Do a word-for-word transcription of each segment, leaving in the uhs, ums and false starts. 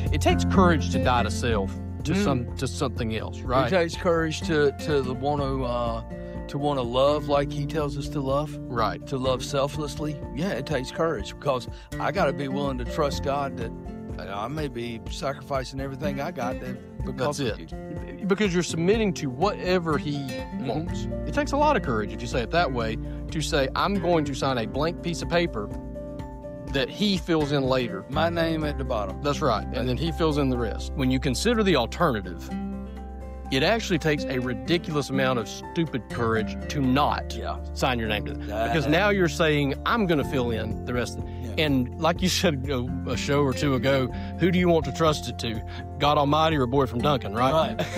it takes courage to die to self, to Mm. some to something else, right? It takes courage to to the want to uh, to want to love like he tells us to love, Right. to love selflessly. Yeah, it takes courage because I got to be willing to trust God that I may be sacrificing everything I got to, because That's of it. you. Because you're submitting to whatever he Mm-hmm. wants. It takes a lot of courage, if you say it that way, to say, I'm going to sign a blank piece of paper that he fills in later. My name at the bottom. That's right. And then he fills in the rest. When you consider the alternative, it actually takes a ridiculous amount of stupid courage to not Yeah. sign your name to it. Uh, Because now you're saying, I'm going to fill in the rest of it. Yeah. And like you said a, a show or two ago, who do you want to trust it to? God Almighty or Boy from Duncan, right? Right.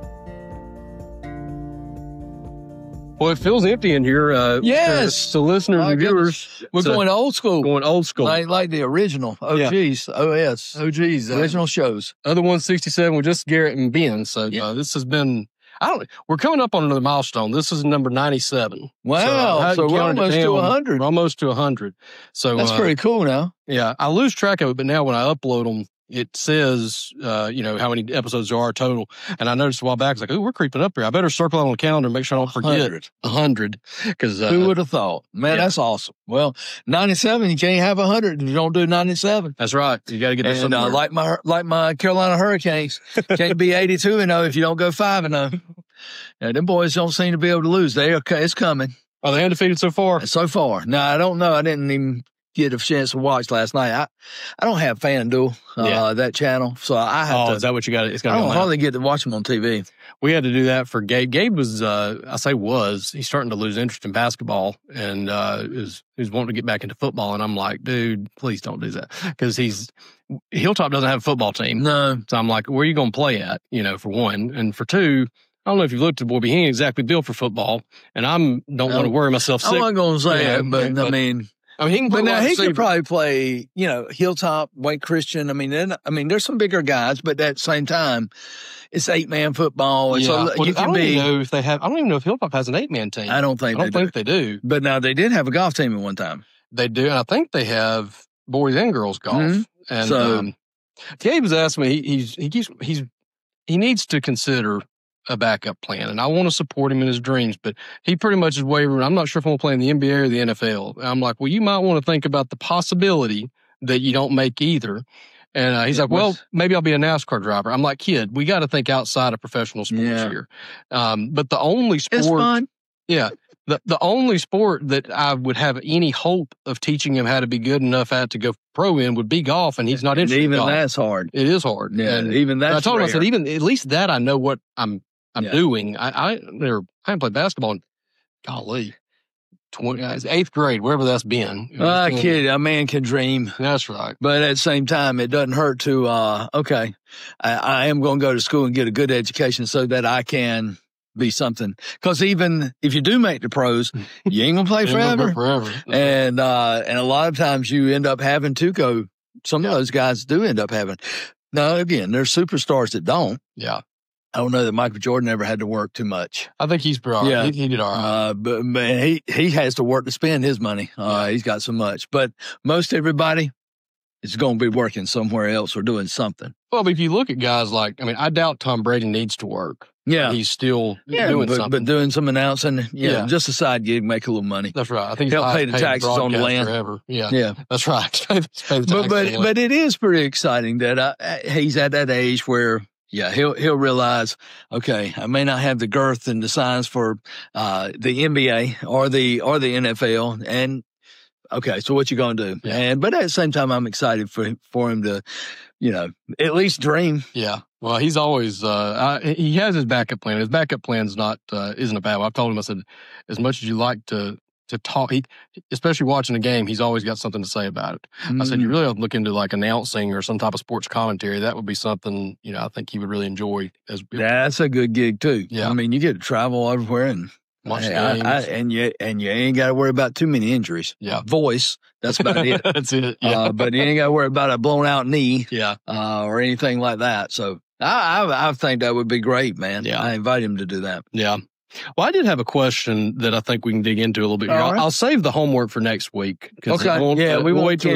Well, it feels empty in here. Uh, Yes. So listeners My and viewers, We're so going old school. going old school. Like, like the original O Gs, O S, Oh, geez. Uh, original shows. other one sixty-seven with just Garrett and Ben. So Yeah. uh, this has been, I don't, we're coming up on another milestone. This is number ninety-seven. Wow. I So, hadn't we're counted it almost to down. one hundred. We're almost to one hundred. So That's uh, pretty cool now. yeah, I lose track of it, but now when I upload them, it says, uh, you know, how many episodes there are total. And I noticed a while back, it's like, oh, we're creeping up here. I better circle it on the calendar and make sure I don't forget one hundred. one hundred. Because uh, Who would have thought? Man, yeah. that's awesome. Well, ninety-seven, you can't have one hundred if you don't do ninety-seven. that's right. You got to get this And uh, somewhere. like my like my Carolina Hurricanes, can't be eighty-two and oh if you don't go five and oh. Yeah, them boys don't seem to be able to lose. They okay, it's coming Are they undefeated so far? so far. Now I don't know. I didn't even get a chance to watch last night. I I don't have FanDuel, uh, Yeah. that channel, so I have Oh, to. is that what you got? It's I got to don't be on hardly get to watch them on T V. We had to do that for Gabe. Gabe was, uh, I say was, he's starting to lose interest in basketball and, uh, is, is wanting to get back into football. And I'm like, dude, please don't do that. Cause he's, Hilltop doesn't have a football team. No, So I'm like, where are you going to play at? You know, for one. And for two, I don't know if you've looked at Boy, but he ain't exactly built for football. And I'm, don't want to worry myself I sick. wasn't going to say Yeah, it, but, I but- mean. I mean, he can play But now wide he receiver. could probably play, you know, Hilltop, Wake Christian. I mean, then, I mean, there's some bigger guys, but at the same time, it's eight man football. And Yeah. so Well, you I can don't be. even know if they have, I don't even know if Hilltop has an eight man team. I don't think I don't they think do. they do. But now they did have a golf team at one time. They do. And I think they have boys and girls golf. Mhm. And, So- um, Gabe has asked me, he, he's, he keeps, he's, he needs to consider a backup plan. And I want to support him in his dreams, but he pretty much is wavering. I'm not sure if I'm going to play in the N B A or the N F L. And I'm like, well, you might want to think about the possibility that you don't make either. And uh, he's Yeah, like, well, what's- maybe I'll be a NASCAR driver. I'm like, kid, we got to think outside of professional sports Yeah. here. Um, but the only sport, It's fun. yeah, the, the only sport that I would have any hope of teaching him how to be good enough at to go pro in would be golf. And he's not And interested in even golf. that's hard. It is hard. Yeah, And even that's I told him, I rare. said, even at least that I know what I'm I'm Yeah. doing. I I never I haven't played basketball in golly twenty uh, eighth grade, wherever that's been. It was Ah, been- kid, a man can dream. That's right. But at the same time, it doesn't hurt to, uh, okay, I, I am going to go to school and get a good education so that I can be something. Because even if you do make the pros, you ain't going to play It ain't gonna forever. go Forever. And, uh, and a lot of times you end up having to go, some of those guys do end up having. Now, again, there's superstars that don't. Yeah. I don't know that Michael Jordan ever had to work too much. I think he's pretty all right. Yeah. He, he did all right. Uh, but, but he, he has to work to spend his money. Uh, Yeah. he's got so much, but most everybody is going to be working somewhere else or doing something. Well, but if you look at guys like, I mean, I doubt Tom Brady needs to work. Yeah. He's still Yeah, doing but, something. but doing some announcing, yeah, Yeah. just a side gig, make a little money. That's right. I think he's Help the pay the highest paid taxes on the broadcaster land. Ever. Yeah. Yeah, That's right. Pay the but taxes on but the land. but it is pretty exciting that uh, he's at that age where, yeah, he'll he'll realize, okay, I may not have the girth and the size for uh, the N B A or the or the N F L, and okay, so what you gonna do? Yeah. And but at the same time, I'm excited for for him to, you know, at least dream. Yeah. Well, he's always, uh, I, he has his backup plan. His backup plan's not, uh, isn't a bad one. I've told him, I said, as much as you like to, to talk, he, especially watching a game, he's always got something to say about it. I said, you really ought to look into like announcing or some type of sports commentary. That would be something, you know, I think he would really enjoy as That's a good gig too. Yeah. I mean, you get to travel everywhere and watch Hey, I- games. I- and you and you ain't got to worry about too many injuries. Yeah. Voice, that's about it. That's it. Yeah. Uh, but you ain't got to worry about a blown out knee yeah. uh, or anything like that. So I, I I think that would be great, man. Yeah. I invite him to do that. Yeah. Well, I did have a question that I think we can dig into a little bit here. All I'll, right. I'll save the homework for next week. 'cause Okay. it won't, Yeah, uh, we we'll won't wait till we get- got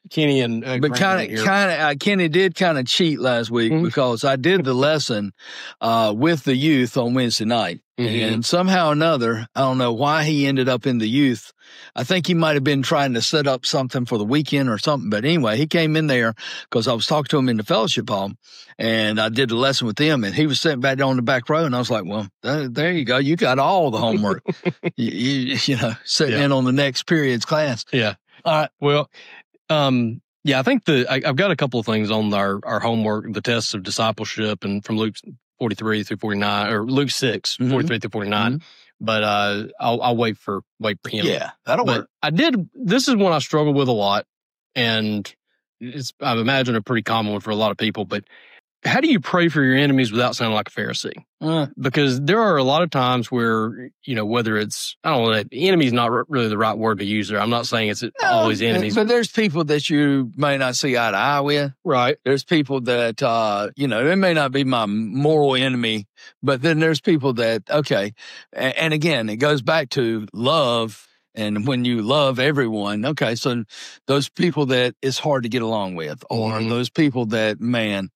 Kenny and uh, but kind of, kind of, uh, Kenny did kind of cheat last week mm-hmm. because I did the lesson uh, with the youth on Wednesday night, mm-hmm. and somehow or another, I don't know why he ended up in the youth. I think he might have been trying to set up something for the weekend or something. But anyway, he came in there because I was talking to him in the fellowship hall, and I did the lesson with him, and he was sitting back on the back row, and I was like, "Well, th- there you go, you got all the homework, you, you, you know, sitting yeah. in on the next period's class." Yeah. All right. Well. Um, yeah, I think the I, I've got a couple of things on our, our homework, the tests of discipleship, and from Luke forty-three through forty-nine, or Luke six, mm-hmm. forty-three through forty-nine. Mm-hmm. But uh, I'll I'll wait for wait for him. Yeah, that'll but work. I did. This is one I struggle with a lot, and it's I imagine a pretty common one for a lot of people. But how do you pray for your enemies without sounding like a Pharisee? Uh, because there are a lot of times where, you know, whether it's, I don't know, enemy is not r- really the right word to use there. I'm not saying it's no, always enemies. But there's people that you may not see eye to eye with. Right. There's people that, uh, you know, they may not be my moral enemy, but then there's people that, okay. And, and again, it goes back to love. And when you love everyone, okay, so those people that it's hard to get along with, or mm-hmm. those people that, man,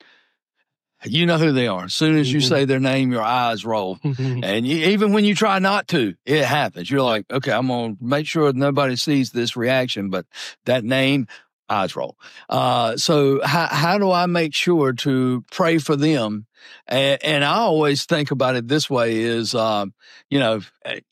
you know who they are. As soon as you mm-hmm. say their name, your eyes roll. Mm-hmm. And you, even when you try not to, it happens. You're like, okay, I'm going to make sure nobody sees this reaction, but that name, eyes roll. Uh, so how, how do I make sure to pray for them? And, and I always think about it this way is, um, you know,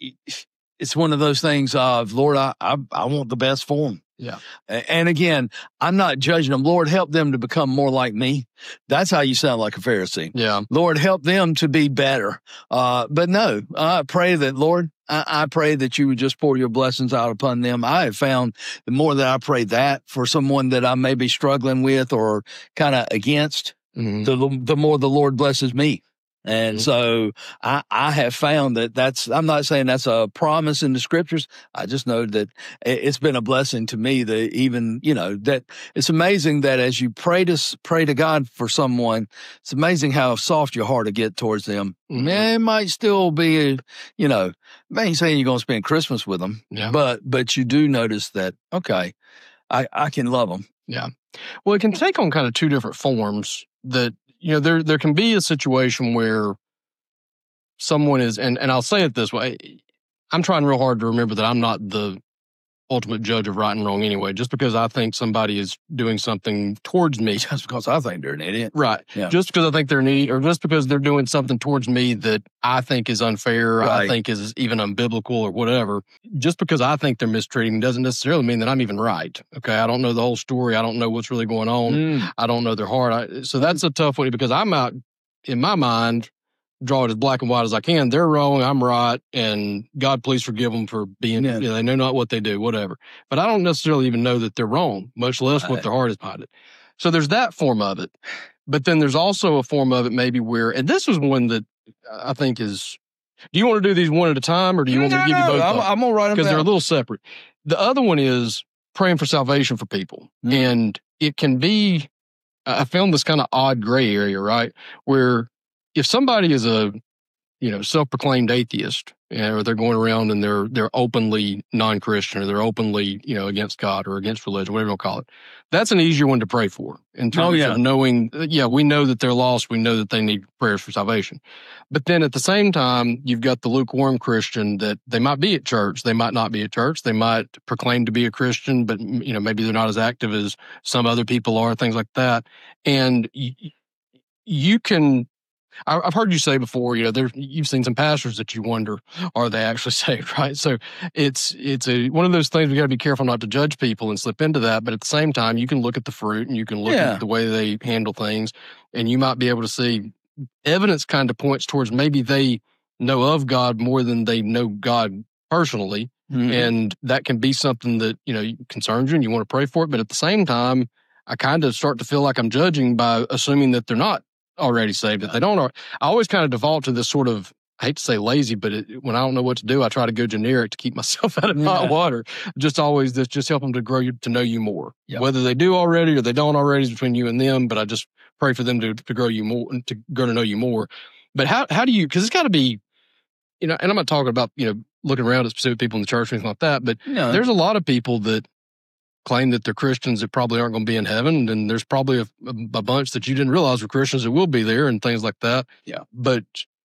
it's one of those things of, Lord, I, I, I want the best for them. Yeah. And again, I'm not judging them. Lord, help them to become more like me. That's how you sound like a Pharisee. Yeah. Lord, help them to be better. Uh, but no, I pray that, Lord, I, I pray that you would just pour your blessings out upon them. I have found the more that I pray that for someone that I may be struggling with or kind of against, mm-hmm. the, the more the Lord blesses me. And mm-hmm. so I, I have found that that's, I'm not saying that's a promise in the scriptures. I just know that it's been a blessing to me that even, you know, that it's amazing that as you pray to, pray to God for someone, it's amazing how soft your heart will get towards them. Mm-hmm. Man, it might still be, you know, I ain't saying you're going to spend Christmas with them, yeah. but, but you do notice that, okay, I, I can love them. Yeah. Well, it can take on kind of two different forms that, you know, there there can be a situation where someone is, and, and I'll say it this way, I'm trying real hard to remember that I'm not the ultimate judge of right and wrong anyway. Just because I think somebody is doing something towards me. Just because I think they're an idiot. Right. Yeah. Just because I think they're an idiot, or just because they're doing something towards me that I think is unfair, right. I think is even unbiblical or whatever. Just because I think they're mistreating doesn't necessarily mean that I'm even right. Okay. I don't know the whole story. I don't know what's really going on. Mm. I don't know their heart. I, so that's a tough one because I'm out, in my mind, draw it as black and white as I can. They're wrong, I'm right, and God, please forgive them for being, yeah. you know, they know not what they do, whatever. But I don't necessarily even know that they're wrong, much less right. what their heart is behind it. So there's that form of it. But then there's also a form of it maybe where, and this is one that I think is, do you want to do these one at a time, or do you want no, me to give no, you both? I'm, I'm going to write them down. Because they're a little separate. The other one is praying for salvation for people. Mm-hmm. And it can be, I found this kind of odd gray area, right? Where if somebody is a, you know, self-proclaimed atheist, you know, or they're going around and they're they're openly non-Christian, or they're openly, you know, against God or against religion, whatever you call it, that's an easier one to pray for in terms oh, yeah. of knowing, yeah, we know that they're lost, we know that they need prayers for salvation. But then at the same time, you've got the lukewarm Christian that they might be at church, they might not be at church, they might proclaim to be a Christian, but, you know, maybe they're not as active as some other people are, things like that. And you, you can... I've heard you say before, you know, there you've seen some pastors that you wonder, are they actually saved, right? So it's it's a one of those things we got to be careful not to judge people and slip into that. But at the same time, you can look at the fruit and you can look yeah. at the way they handle things, and you might be able to see evidence kind of points towards maybe they know of God more than they know God personally, mm-hmm. and that can be something that, you know, concerns you and you want to pray for it. But at the same time, I kind of start to feel like I'm judging by assuming that they're not already saved, that they don't. I always kind of default to this sort of, I hate to say lazy, but it, when I don't know what to do, I try to go generic to keep myself out of yeah. hot water. Just always this, just help them to grow you, to know you more. Yep. Whether they do already or they don't already is between you and them, but I just pray for them to, to grow you more, to grow to know you more. But how, how do you, because it's got to be, you know, and I'm not talking about, you know, looking around at specific people in the church or anything like that, but no. there's a lot of people that claim that they're Christians that probably aren't going to be in heaven. And there's probably a, a bunch that you didn't realize were Christians that will be there and things like that. Yeah. But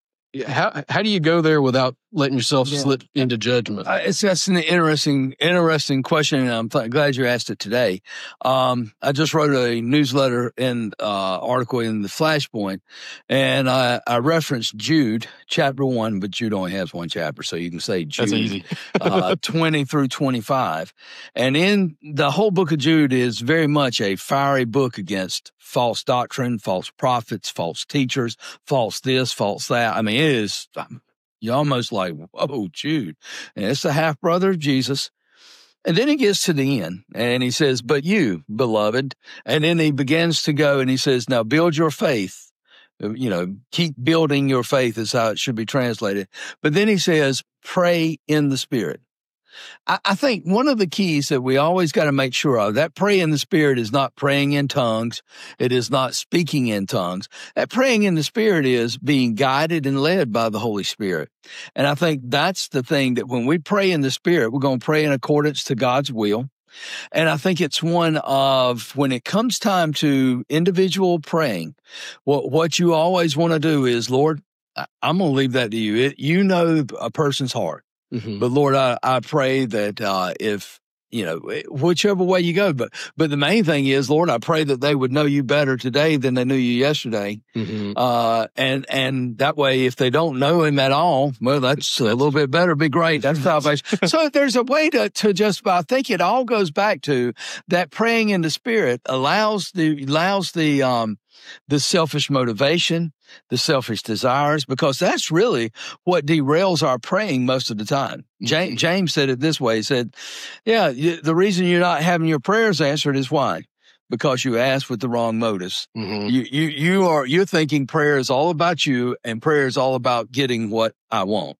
how how do you go there without letting yourself Yeah. slip into judgment? Uh, it's that's an interesting, interesting question, and I'm th- glad you asked it today. Um, I just wrote a newsletter and uh, article in the Flashpoint, and I, I referenced Jude chapter one, but Jude only has one chapter, so you can say Jude That's easy. uh, twenty through twenty-five. And in the whole book of Jude is very much a fiery book against false doctrine, false prophets, false teachers, false this, false that. I mean, it is, you're almost like, whoa, Jude. And it's the half brother of Jesus. And then he gets to the end and he says, but you, beloved. And then he begins to go and he says, now build your faith. You know, keep building your faith is how it should be translated. But then he says, pray in the Spirit. I, I think one of the keys that we always got to make sure of, that pray in the Spirit is not praying in tongues. It is not speaking in tongues. That praying in the Spirit is being guided and led by the Holy Spirit. And I think that's the thing, that when we pray in the Spirit, we're going to pray in accordance to God's will. And I think it's one of, when it comes time to individual praying, what, what you always want to do is, Lord, I, I'm going to leave that to you. It, you know a person's heart. Mm-hmm. But Lord, I, I pray that uh, if, you know, whichever way you go, but but the main thing is, Lord, I pray that they would know you better today than they knew you yesterday. Mm-hmm. Uh, and and that way, if they don't know him at all, well, that's a little bit better, be great. That's salvation. So there's a way to, to just, I think it all goes back to that praying in the Spirit allows the, allows the, um, the selfish motivation, the selfish desires, because that's really what derails our praying most of the time. James, James said it this way. He said, yeah, you, the reason you're not having your prayers answered is why? Because you asked with the wrong motives. Mm-hmm. You, you, you are, you're thinking prayer is all about you and prayer is all about getting what I want.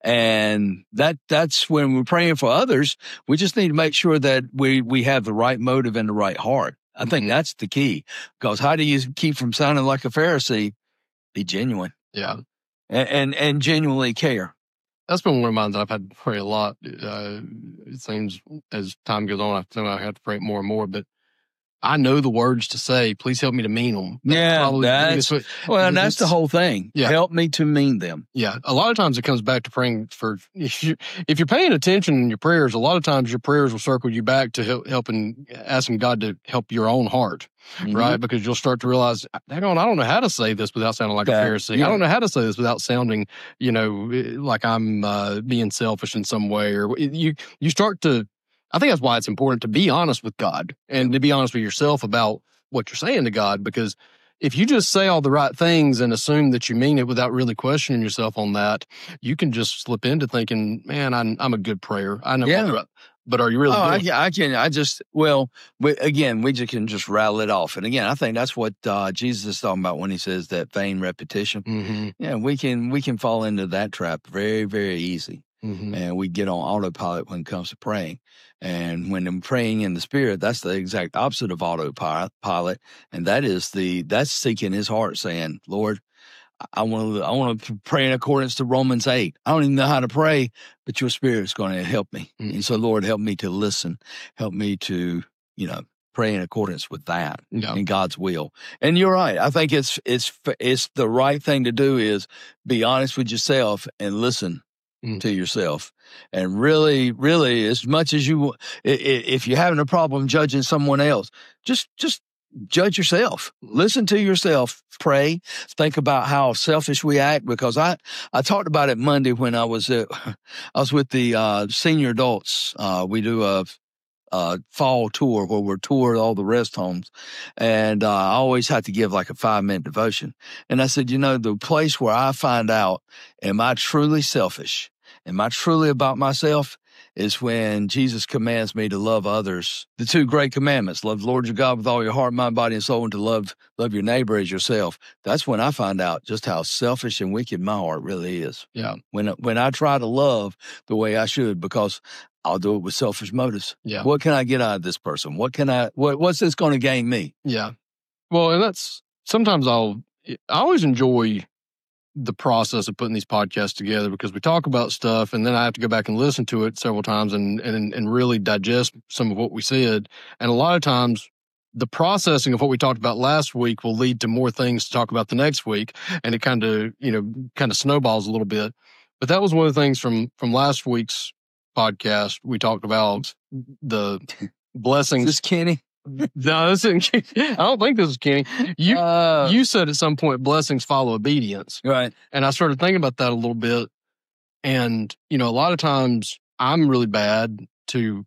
And that, that's when we're praying for others. We just need to make sure that we, we have the right motive and the right heart. I think that's the key, because how do you keep from sounding like a Pharisee? Be genuine. Yeah. And, and, and genuinely care. That's been one of mine that I've had to pray a lot. Uh, it seems as time goes on, I feel I have to pray more and more, but I know the words to say. Please help me to mean them. That's yeah, that's, what, well, and that's the whole thing. Yeah. Help me to mean them. Yeah. A lot of times it comes back to praying for, if, you, if you're paying attention in your prayers, a lot of times your prayers will circle you back to help, helping, asking God to help your own heart, mm-hmm. right? Because you'll start to realize, hang on, I don't know how to say this without sounding like yeah. a Pharisee. Yeah. I don't know how to say this without sounding, you know, like I'm uh, being selfish in some way. Or you, you start to, I think that's why it's important to be honest with God and to be honest with yourself about what you're saying to God, because if you just say all the right things and assume that you mean it without really questioning yourself on that, you can just slip into thinking, man, I'm, I'm a good prayer. I know, yeah. what, but are you really? Oh, I, doing I can, I just, well, we, again, we just can just rattle it off. And again, I think that's what uh, Jesus is talking about when he says that vain repetition. Mm-hmm. Yeah, we can, we can fall into that trap very, very easy. Mm-hmm. And we get on autopilot when it comes to praying. And when I'm praying in the Spirit, that's the exact opposite of autopilot. And that is the, that's seeking his heart, saying, Lord, I want to, I want to pray in accordance to Romans eight. I don't even know how to pray, but your Spirit is going to help me. Mm-hmm. And so, Lord, help me to listen. Help me to, you know, pray in accordance with that yeah. in God's will. And you're right. I think it's, it's, it's the right thing to do is be honest with yourself and listen Mm. to yourself. And really, really, as much as you, if you're having a problem judging someone else, just, just judge yourself. Listen to yourself. Pray. Think about how selfish we act, because I, I talked about it Monday when I was, uh, I was with the, uh, senior adults. Uh, we do a, Uh, fall tour where we're touring all the rest homes. And, uh, I always have to give like a five minute devotion. And I said, you know, the place where I find out, am I truly selfish? Am I truly about myself? Is when Jesus commands me to love others. The two great commandments, love the Lord your God with all your heart, mind, body, and soul, and to love, love your neighbor as yourself. That's when I find out just how selfish and wicked my heart really is. Yeah. When, when I try to love the way I should, because I'll do it with selfish motives. Yeah. What can I get out of this person? What can I, what, what's this going to gain me? Yeah. Well, and that's, sometimes I'll, I always enjoy the process of putting these podcasts together, because we talk about stuff and then I have to go back and listen to it several times and and and really digest some of what we said. And a lot of times the processing of what we talked about last week will lead to more things to talk about the next week, and it kind of, you know, kind of snowballs a little bit. But that was one of the things from from last week's podcast. We talked about the blessings. Is this Kenny? No, this isn't, I don't think this is Kenny. You Uh, you said at some point blessings follow obedience. right. And I started thinking about that a little bit. And, you know, a lot of times I'm really bad to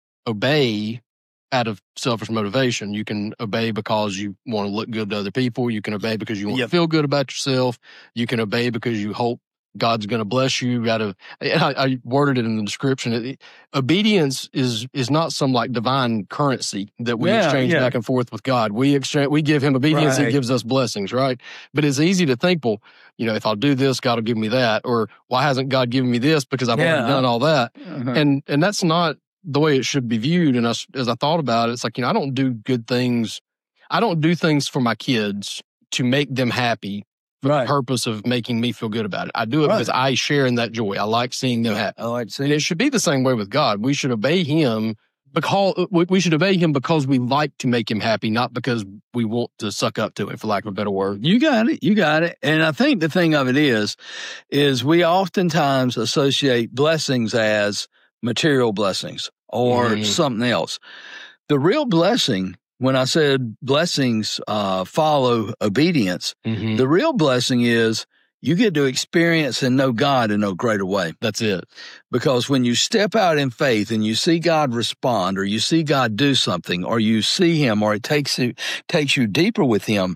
obey out of selfish motivation. You can obey because you want to look good to other people. You can obey because you want Yep. to feel good about yourself. You can obey because you hope God's going to bless you. Out of, and I, I worded it in the description. It, obedience is is not some like divine currency that we Yeah, exchange yeah. back and forth with God. We exchange, we give Him obedience. He Right. gives us blessings, right? But it's easy to think, well, you know, if I'll do this, God will give me that, or why hasn't God given me this because I've Yeah. already done all that? Uh-huh. And and that's not the way it should be viewed. And as, as I thought about it, it's like, you know, I don't do good things. I don't do things for my kids to make them happy for Right. the purpose of making me feel good about it. I do it Right. because I share in that joy. I like seeing them happy. I like to And see it should be the same way with God. We should obey Him because we we should obey Him because we like to make Him happy, not because we want to suck up to it, for lack of a better word. You got it. You got it. And I think the thing of it is, is we oftentimes associate blessings as material blessings or Mhm. something else. The real blessing, when I said blessings uh, follow obedience, Mm-hmm. the real blessing is you get to experience and know God in no greater way. That's it. Because when you step out in faith and you see God respond, or you see God do something, or you see Him, or it takes you takes you deeper with Him,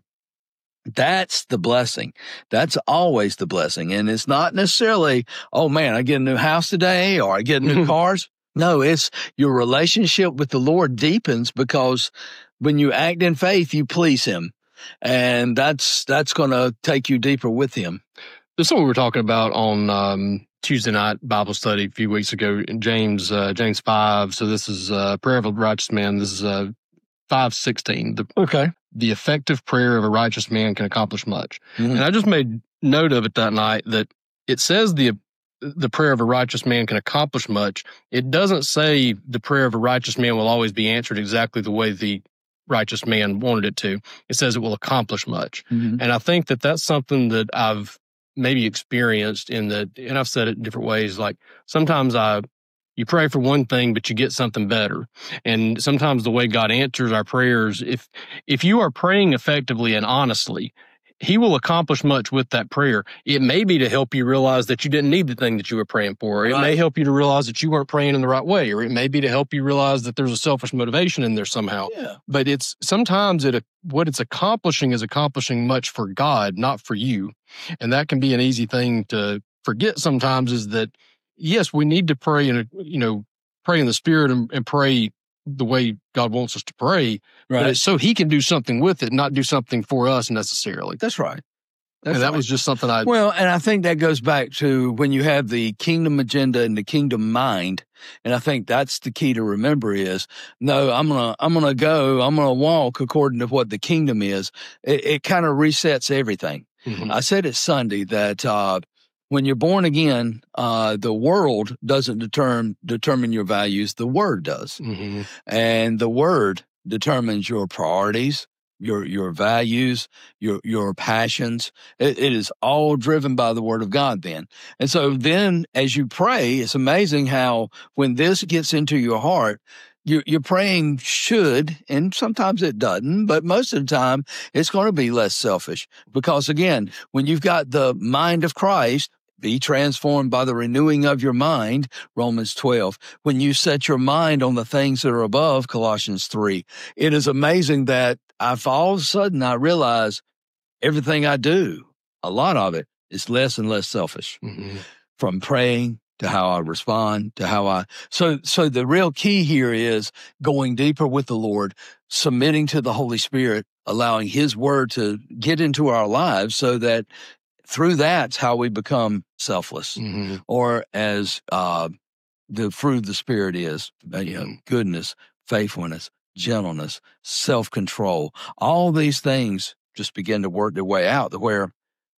that's the blessing. That's always the blessing. And it's not necessarily, oh man, I get a new house today, or I get new cars. No, it's your relationship with the Lord deepens because when you act in faith, you please Him. And that's that's going to take you deeper with Him. This is what we were talking about on um, Tuesday night Bible study a few weeks ago in James uh, James five. So this is uh, prayer of a righteous man. This is uh, five sixteen. The, Okay. the effective prayer of a righteous man can accomplish much. Mhm. And I just made note of it that night that it says the the prayer of a righteous man can accomplish much. It doesn't say the prayer of a righteous man will always be answered exactly the way the righteous man wanted it to. It says it will accomplish much. Mhm. And I think that that's something that I've maybe experienced in the, and I've said it in different ways. Like sometimes I, you pray for one thing, but you get something better. And sometimes the way God answers our prayers, if, if you are praying effectively and honestly, He will accomplish much with that prayer. It may be to help you realize that you didn't need the thing that you were praying for. Or it Right. may help you to realize that you weren't praying in the right way. Or it may be to help you realize that there's a selfish motivation in there somehow. Yeah. But it's sometimes it what it's accomplishing is accomplishing much for God, not for you. And that can be an easy thing to forget sometimes, is that, yes, we need to pray and, you know, pray in the Spirit and, and pray the way God wants us to pray, but Right. it's so He can do something with it, not do something for us necessarily. That's right. That's And that right. was just something I, Well, and I think that goes back to when you have the kingdom agenda and the kingdom mind. And I think that's the key to remember is, no, I'm going to, I'm going to go, I'm going to walk according to what the kingdom is. It, it kind of resets everything. Mhm. I said it Sunday that, uh, when you're born again, uh, the world doesn't determine, determine your values. The word does. Mhm. And the word determines your priorities, your your values, your your passions. It, it is all driven by the word of God then. And so then as you pray, it's amazing how when this gets into your heart, your your praying should, and sometimes it doesn't, but most of the time it's going to be less selfish. Because again, when you've got the mind of Christ, be transformed by the renewing of your mind, Romans twelve. When you set your mind on the things that are above, Colossians three. It is amazing that I've all of a sudden I realize everything I do, a lot of it is less and less selfish. Mhm. From praying to how I respond to how I, so, so the real key here is going deeper with the Lord, submitting to the Holy Spirit, allowing His word to get into our lives so that through that's how we become selfless, Mhm. or as uh, the fruit of the Spirit is, uh, you know, goodness, faithfulness, gentleness, self-control. All these things just begin to work their way out to where,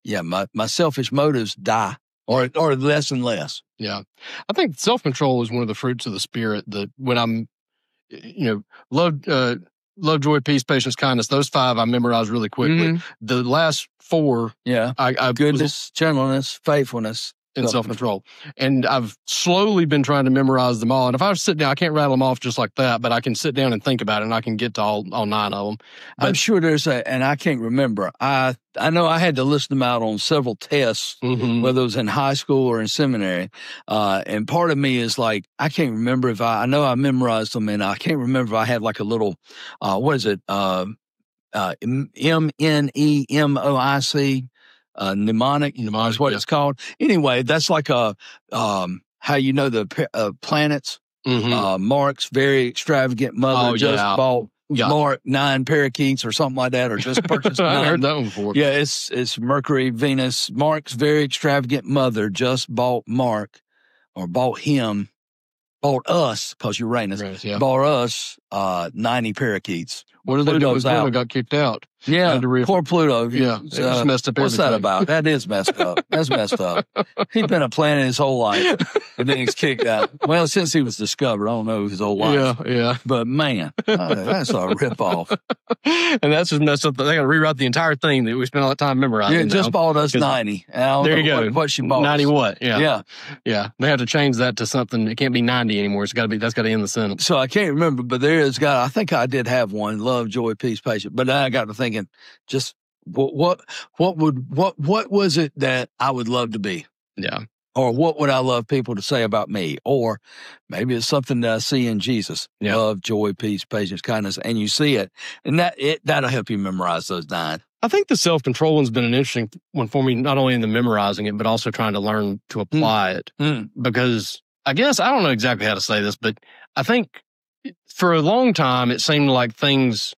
yeah, my, my selfish motives die or, or less and less. Yeah. I think self-control is one of the fruits of the spirit that when I'm, you know, love, uh, love, joy, peace, patience, kindness, those five I memorized really quickly. Mm-hmm. The last four, yeah, I, I goodness, gentleness, faithfulness, and self-control. And I've slowly been trying to memorize them all. And if I sit down, I can't rattle them off just like that, but I can sit down and think about it and I can get to all, all nine of them. But, I'm sure there's a, and I can't remember. I, I know I had to list them out on several tests, mm-hmm. whether it was in high school or in seminary. Uh, and part of me is like, I can't remember if I, I know I memorized them and I can't remember if I had like a little, uh, what is it? Uh, uh, M N E M O I C. Uh, mnemonic, mnemonic is what yeah. it's called. Anyway, that's like a, um, how you know the uh, planets. Mm-hmm. Uh, Mark's very extravagant mother oh, just yeah. bought yeah. Mark nine parakeets or something like that, or just purchased nine. I heard that one before. Yeah, it's it's Mercury, Venus. Mark's very extravagant mother just bought Mark, or bought him, bought us, because Uranus, right, yeah. bought us uh, ninety parakeets. What did they do? Pluto's Pluto out. got kicked out. Yeah, re- poor Pluto. Yeah, uh, it just messed up What's everything. that about? That is messed up. That's messed up. He's been a planet his whole life, and then he's kicked out. Well, since he was discovered, I don't know his whole life. Yeah, yeah. But man, uh, that's a ripoff. And that's just messed up. They got to rewrite the entire thing that we spent all that time memorizing. Yeah, just now. bought us ninety. There you go. What, what she bought? Ninety us. what? Yeah, yeah, yeah. They have to change that to something. It can't be ninety anymore. It's got to be. That's got to end the sentence. So I can't remember, but there is got. I think I did have one: love, joy, peace, patience. But then I got to thinking, just what, what, what would, what, what was it that I would love to be? Yeah. Or what would I love people to say about me? Or maybe it's something that I see in Jesus: yeah. love, joy, peace, patience, kindness, and you see it, and that it that'll help you memorize those nine. I think the self-control one's been an interesting one for me, not only in the memorizing it, but also trying to learn to apply mm. it. Mm. Because I guess I don't know exactly how to say this, but I think for a long time it seemed like things.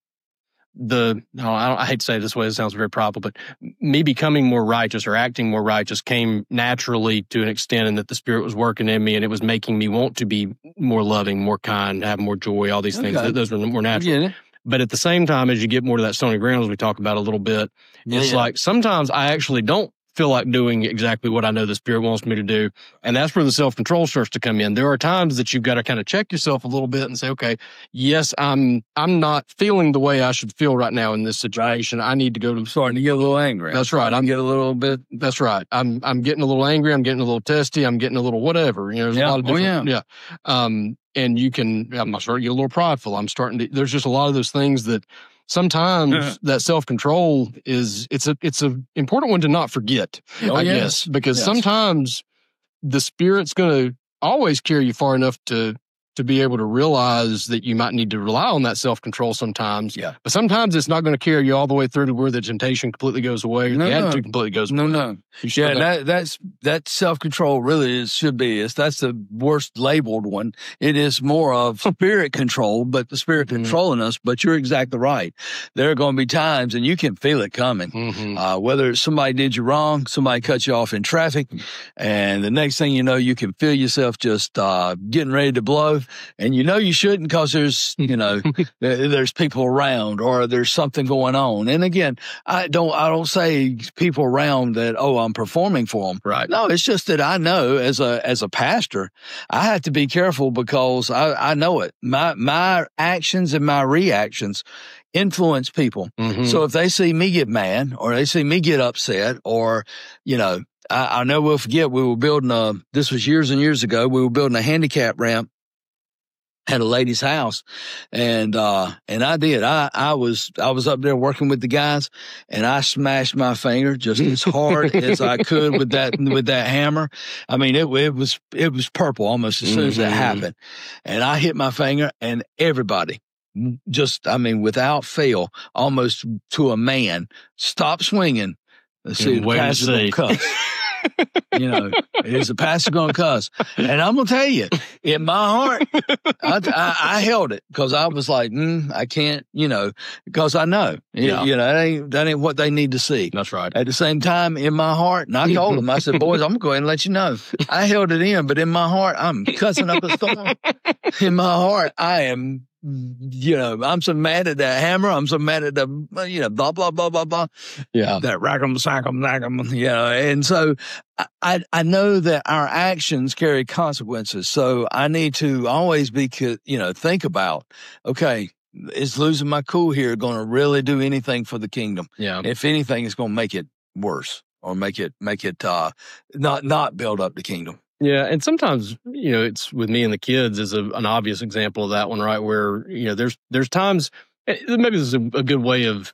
The no, I, don't, I hate to say it this way. It sounds very proper, but me becoming more righteous or acting more righteous came naturally to an extent, and that the Spirit was working in me, and it was making me want to be more loving, more kind, have more joy. All these okay. things, those were more natural. But at the same time, as you get more to that stony ground, as we talk about a little bit, yeah, it's yeah. like sometimes I actually don't feel like doing exactly what I know the Spirit wants me to do. And that's where the self-control starts to come in. There are times that you've got to kind of check yourself a little bit and say, okay, yes, I'm I'm not feeling the way I should feel right now in this situation. I need to go to starting to get a little angry. That's right. I'm get a little bit. That's right. I'm I'm getting a little angry. I'm getting a little testy. I'm getting a little whatever. You know, there's yeah. a lot of different, oh, yeah. yeah. Um, and you can, I'm starting to get a little prideful. I'm starting to, there's just a lot of those things that sometimes yeah. that self-control is, it's a, it's a important one to not forget, oh, I yes. guess, because yes. sometimes the Spirit's going to always carry you far enough to, to be able to realize that you might need to rely on that self-control sometimes. Yeah. But sometimes it's not going to carry you all the way through to where the temptation completely goes away, or no, the no. attitude completely goes no, away. No, Yeah, that, that's, that self-control really is, should be, is that's the worst labeled one. It is more of spirit control, but the Spirit mm-hmm. controlling us. But you're exactly right. There are going to be times, and you can feel it coming, mm-hmm. uh, whether somebody did you wrong, somebody cut you off in traffic, and the next thing you know, you can feel yourself just uh, getting ready to blow, and you know you shouldn't because there's, you know, there's people around or there's something going on. And again, I don't, I don't say people around that, oh, I'm performing for them. Right. No, it's just that I know as a, as a pastor, I have to be careful because I, I know it. My, my actions and my reactions influence people. Mm-hmm. So if they see me get mad or they see me get upset or, you know, I, I know we'll forget we were building a, this was years and years ago, we were building a handicap ramp at a lady's house. And, uh, and I did, I, I was, I was up there working with the guys and I smashed my finger just as hard as I could with that, with that hammer. I mean, it, it was, it was purple almost as soon as that happened. And I hit my finger and everybody just, I mean, without fail, almost to a man, stopped swinging. Let's see, the pastor's gonna cuss. You know, is the pastor going to cuss? And I'm going to tell you, in my heart, I, I, I held it because I was like, mm, I can't, you know, because I know, yeah. you know, that ain't, that ain't what they need to see. That's right. At the same time, in my heart, and I told them, I said, boys, I'm going to go ahead and let you know. I held it in, but in my heart, I'm cussing up a storm. In my heart, I am you know, I'm so mad at that hammer. I'm so mad at the, you know, blah, blah, blah, blah, blah. Yeah. That rack 'em, sack 'em, knack 'em, you know. And so I, I know that our actions carry consequences. So I need to always be, you know, think about, okay, is losing my cool here going to really do anything for the kingdom? Yeah. If anything, it's going to make it worse or make it, make it, uh, not, not build up the kingdom. Yeah, and sometimes, you know, it's with me and the kids is a, an obvious example of that one, right? Where, you know, there's there's times, maybe this is a, a good way of,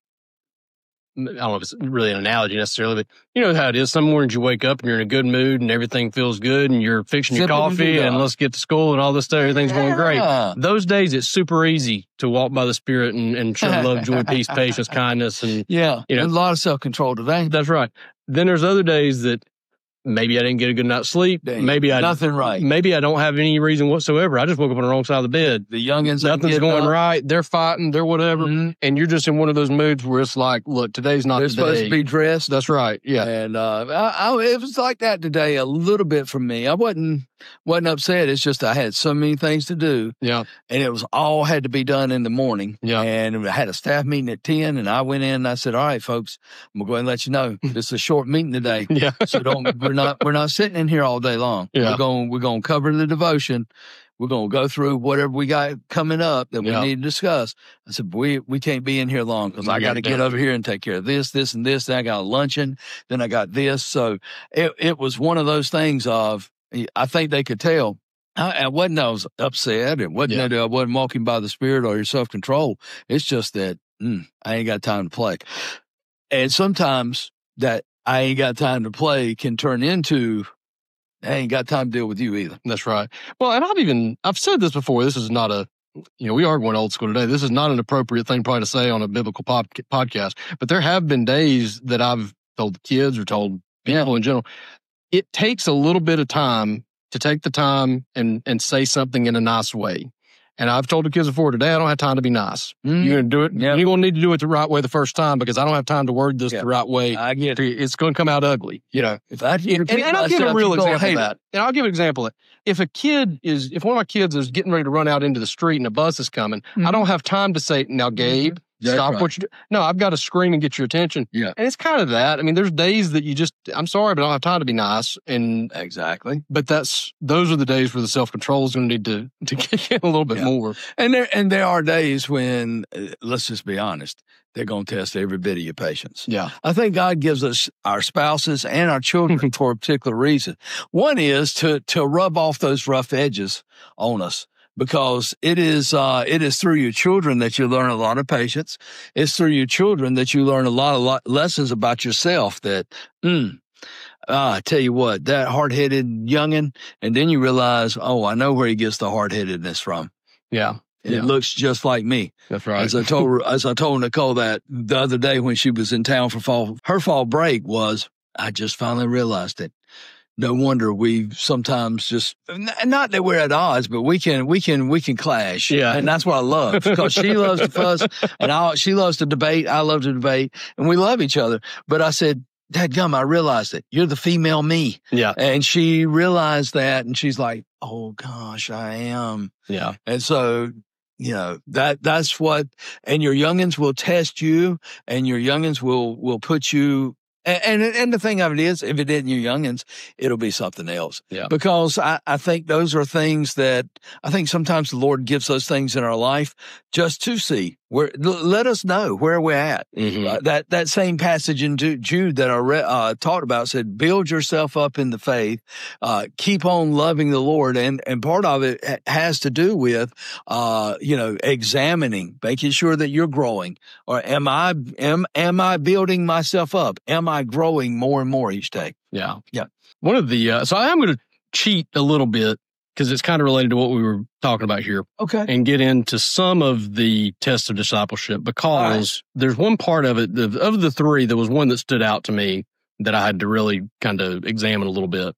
I don't know if it's really an analogy necessarily, but you know how it is. Some mornings you wake up and you're in a good mood and everything feels good and you're fixing your Sipping coffee and and let's get to school and all this stuff. Everything's going great. Yeah. Those days, it's super easy to walk by the Spirit and, and show love, joy, peace, patience, kindness. And Yeah, you know, there's a lot of self-control today. that's right. Then there's other days that maybe I didn't get a good night's sleep. Dang, maybe I nothing right. Maybe I don't have any reason whatsoever. I just woke up on the wrong side of the bed. The youngins, Nothing's going up. right. They're fighting. They're whatever. Mm-hmm. And you're just in one of those moods where it's like, look, today's not They're the supposed day. to be dressed. That's right. Yeah. And uh, I, I, it was like that today a little bit for me. I wasn't wasn't upset. It's just I had so many things to do. Yeah. And it was all had to be done in the morning. Yeah. And I had a staff meeting at ten, and I went in and I said, all right, folks, I'm going to go ahead and let you know this is a short meeting today. Yeah. So don't we're not we're not sitting in here all day long. Yeah. We're going we're going to cover the devotion. We're going to go through whatever we got coming up that we Yeah. need to discuss. I said, we we can't be in here long because I We got got to it get done. over here and take care of this, this, and this. Then I got a luncheon. Then I got this. So it, it was one of those things of, I think they could tell. I, I wasn't I was upset. It wasn't Yeah. that I wasn't walking by the Spirit or your self-control. It's just that mm, I ain't got time to play. And sometimes that I ain't got time to play can turn into, I ain't got time to deal with you either. That's right. Well, and I've even, I've said this before. This is not a, you know, we are going old school today. This is not an appropriate thing probably to say on a biblical pod, podcast, but there have been days that I've told the kids or told people Yeah. in general, it takes a little bit of time to take the time and, and say something in a nice way. And I've told the kids before today, I don't have time to be nice. Mm. You're going to do it. Yep. You're going to need to do it the right way the first time because I don't have time to word this Yep. the right way. I get it. It's going to come out ugly, you know. If I can And, repeat and I'll give a myself, real you're gonna example hate of it. that. And I'll give an example of it. If a kid is, if one of my kids is getting ready to run out into the street and a bus is coming, Mhm. I don't have time to say, now, Gabe, That's stop right. what you do. No, I've got to scream and get your attention. Yeah. And it's kind of that. I mean, there's days that you just, I'm sorry, but I don't have time to be nice. And, Exactly. but that's, those are the days where the self-control is going to need to, to kick in a little bit Yeah. more. And there and there are days when, uh, let's just be honest, they're going to test every bit of your patience. Yeah. I think God gives us our spouses and our children for a particular reason. One is to to rub off those rough edges on us. Because it is uh, it is through your children that you learn a lot of patience. It's through your children that you learn a lot of lot, lessons about yourself. That mm, uh, I tell you what, that hard-headed youngin, and then you realize, oh, I know where he gets the hard-headedness from. Yeah. It Yeah. looks just like me. That's right. As I told her, as I told Nicole that the other day when she was in town for fall, her fall break was, I just finally realized it. No wonder we sometimes just, n- not that we're at odds, but we can, we can, we can clash. Yeah. And that's what I love because she loves to fuss and I, she loves to debate. I love to debate and we love each other. But I said, dadgum, I realized it. You're the female me. Yeah. And she realized that and she's like, oh gosh, I am. Yeah. And so, you know, that, that's what, and your youngins will test you and your youngins will, will put you, and, and, and the thing of it is, if it isn't your youngins, it'll be something else. Yeah. Because I, I think those are things that, I think sometimes the Lord gives those things in our life just to see where, let us know where we're at. Mhm. Uh, that, that same passage in Ju- Jude that I re- uh, talked about said, build yourself up in the faith, uh, keep on loving the Lord. And, and part of it ha- has to do with, uh, you know, examining, making sure that you're growing. Or am I, am, am I building myself up? Am I growing more and more each day? Yeah. Yeah. One of the, uh, so I am going to cheat a little bit because it's kind of related to what we were talking about here Okay. and get into some of the tests of discipleship because there's one part of it, the, of the three, there was one that stood out to me that I had to really kind of examine a little bit.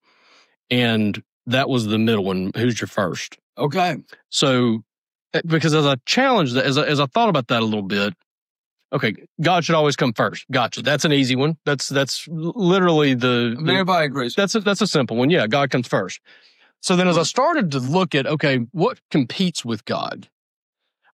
And that was the middle one. Who's your first? Okay. So, eh, because as I challenged that, as I, as I thought about that a little bit, okay, God should always come first. Gotcha. That's an easy one. That's, that's literally the, I mean, the everybody agrees. that's a, that's a simple one. Yeah, God comes first. So then as I started to look at, okay, what competes with God?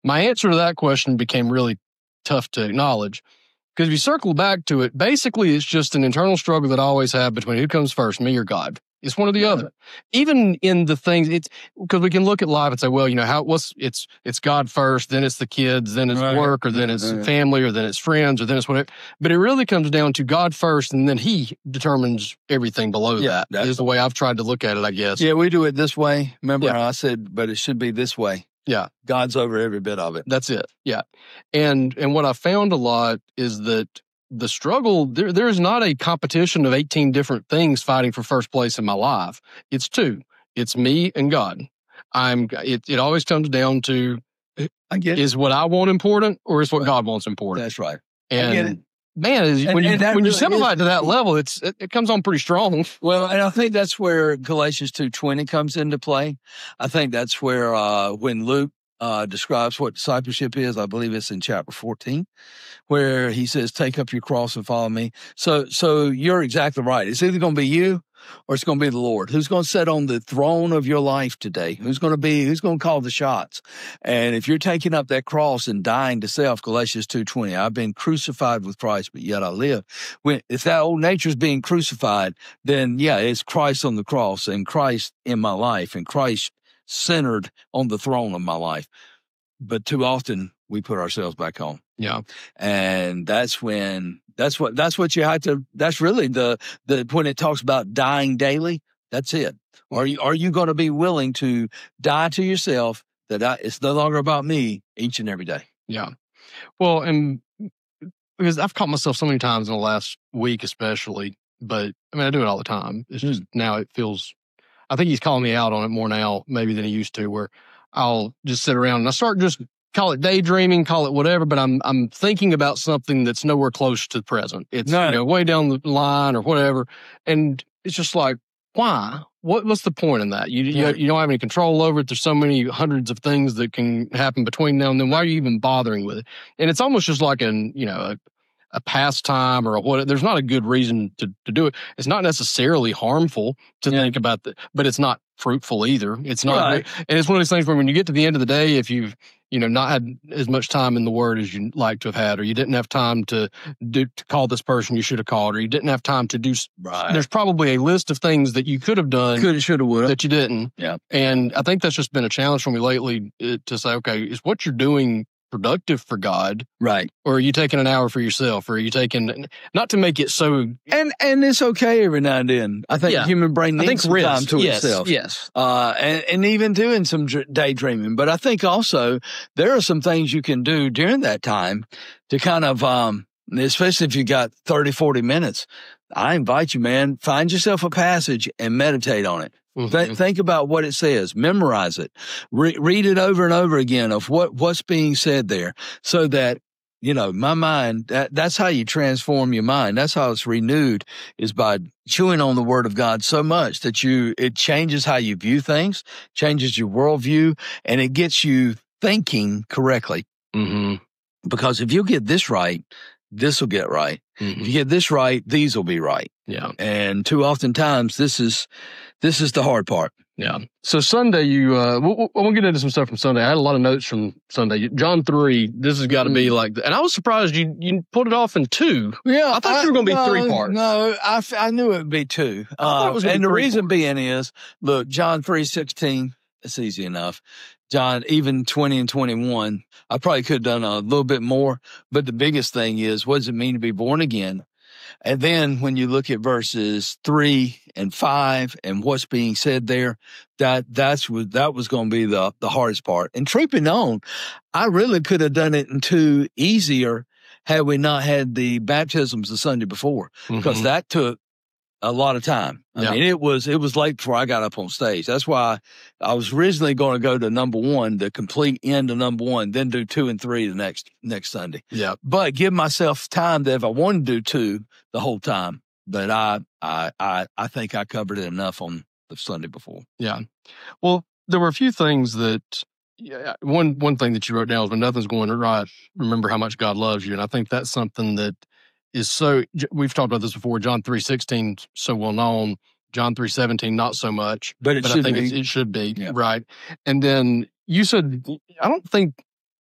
my answer to that question became really tough to acknowledge. Because if you circle back to it, basically it's just an internal struggle that I always have between who comes first, me or God. It's one or the other. Even in the things, it's because we can look at life and say, well, you know, how what's it's it's God first, then it's the kids, then it's Right. work, or then it's Right. family, or then it's friends, or then it's whatever. But it really comes down to God first, and then He determines everything below Yeah, that. that's- Is the way I've tried to look at it, I guess. Yeah, we do it this way. Remember Yeah. how I said, but it should be this way. Yeah. God's over every bit of it. That's it. Yeah. And and what I found a lot is that the struggle, there there is not a competition of eighteen different things fighting for first place in my life. It's two. It's me and God. I'm it it always comes down to I get it. is what I want important or is what God wants important. That's right. And I get it. man, is, And- when you and that when you really simplify is- it to that level, it's it, it comes on pretty strong. Well, and I think that's where Galatians two twenty comes into play. I think that's where uh, when Luke uh, describes what discipleship is, I believe it's in chapter fourteen, where he says, "Take up your cross and follow me." So, so you're exactly right. It's either going to be you or it's going to be the Lord. Who's going to sit on the throne of your life today? Who's going to be? Who's going to call the shots? And if you're taking up that cross and dying to self, Galatians two twenty, I've been crucified with Christ, but yet I live. When if that old nature's being crucified, then yeah, it's Christ on the cross and Christ in my life and Christ centered on the throne of my life. But too often we put ourselves back on. Yeah. And that's when, that's what, that's what you have to, that's really the, the, when it talks about dying daily, that's it. Are you, are you going to be willing to die to yourself that I, it's no longer about me each and every day? Yeah. Well, and because I've caught myself so many times in the last week, especially, but I mean, I do it all the time. It's just now it feels, I think he's calling me out on it more now, maybe than he used to, where I'll just sit around and I start just call it daydreaming, call it whatever, but I'm, I'm thinking about something that's nowhere close to the present. It's No. you know, way down the line or whatever. And it's just like, why? What, what's the point in that? You, you, Right. you don't have any control over it. There's so many hundreds of things that can happen between now and then. Why are you even bothering with it? And it's almost just like an, you know, a, a pastime or a what, there's not a good reason to, to do it. It's not necessarily harmful to Yeah. think about the, but it's not fruitful either. It's not, Right. and it's one of those things where when you get to the end of the day, if you've, you know, not had as much time in the Word as you'd like to have had, or you didn't have time to do, to call this person you should have called, or you didn't have time to do, s- Right. there's probably a list of things that you could have done Coulda, shoulda, woulda. that you didn't. Yeah. And I think that's just been a challenge for me lately uh, to say, okay, is what you're doing productive for God, Right. or are you taking an hour for yourself, or are you taking, not to make it so, And, and it's okay every now and then. I think Yeah. human brain I needs think some risk. time to yes, itself. yes. uh, and, and even doing some dr- daydreaming. But I think also there are some things you can do during that time to kind of, um, especially if you got thirty, forty minutes. I invite you, man, find yourself a passage and meditate on it. Mhm. Th- think about what it says, memorize it, Re- read it over and over again of what, what's being said there so that, you know, my mind, that, that's how you transform your mind. That's how it's renewed is by chewing on the word of God so much that you, it changes how you view things, changes your worldview, and it gets you thinking correctly. Mhm. Because if you get this right, this will get right. If Mhm. you get this right, these will be right. Yeah. And too often times this is, this is the hard part. Yeah. So Sunday, you, uh, we'll, we'll we'll get into some stuff from Sunday. I had a lot of notes from Sunday. John three, this has got to be like, and I was surprised you, you pulled it off in two. Yeah, I thought you were gonna be no, three parts. No, I, f- I knew it would be two. thought it Uh, was gonna and be the three reason being is, look, John three sixteen. It's easy enough. John, even twenty and twenty-one, I probably could have done a little bit more. But the biggest thing is, what does it mean to be born again? And then when you look at verses three and five and what's being said there, that that's what that was going to be the the hardest part. And truth be known, I really could have done it in two easier had we not had the baptisms the Sunday before, because Mhm. that took a lot of time. I Yeah. mean, it was it was late before I got up on stage. That's why I was originally going to go to number one, the complete end of number one, then do two and three the next next Sunday. Yeah. But give myself time that if I wanted to do two the whole time. But I I I I think I covered it enough on the Sunday before. Yeah. Well, there were a few things that, yeah, one, one thing that you wrote down was when nothing's going right, remember how much God loves you. And I think that's something that is so, we've talked about this before. John three sixteen, so well known. John three seventeen, not so much. But it But I should think be. it's, it should be. Yeah. Right. And then you said, I don't think